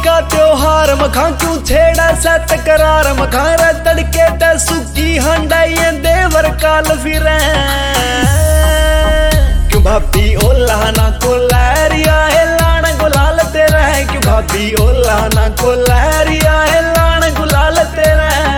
का त्योहार मखा क्यों छेड़ा सा तकरार मखा रे तड़के ते सुखी हंडाई देवर काल फिरे क्यों भाभी ओला ना को लहरिया है लान गुलाल तेरा है क्यों भाभी ओला ना को लहरिया है लान गुलाल तेरा है।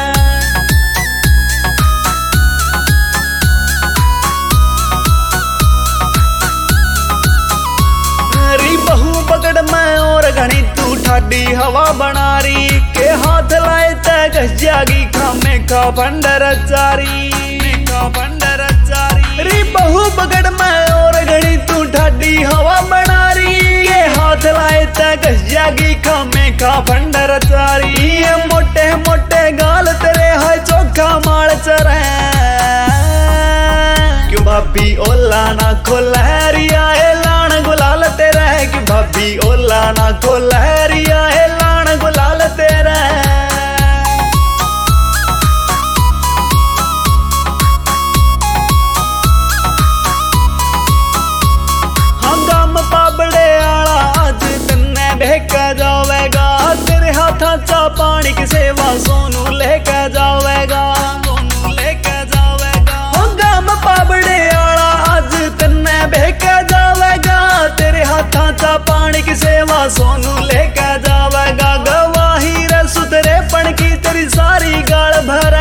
बहू पकड़ मैं और घनी तू ठाडी हवा बना रही के हाथ लाए तय घस जागी खामे का भंडर चारी री बहू पकड़ मैं और घनी तू ठाडी हवा बना रही के हाथ लाए तय घस जागी खामे का भंडर चारी ये मोटे मोटे गाल तेरे है चोखा माल चरे क्यों भाभी ओला ना को लहरिया है लान गुलाल तेरा है कि भाभी ओला ना को लहरिया है लान गुलाल तेरा है। हंगाम पाबड़े आला आज तन्ने बहका जावेगा तेरे हाथा चा पानी की सेवा सोनू लेके जावेगा हंगाम पाबड़े आला आज तन्ने बहका जावेगा तेरे हाथा चा पानी की सेवा सोनू लेके जावेगा गवाही रे सुधरे पन की तेरी सारी गाल भरे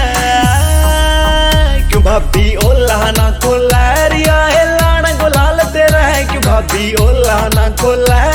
क्यों भाभी ओला ना को लहरिया है लान गुलाल तेरा है क्यों भाभी ओला ना को लहरिया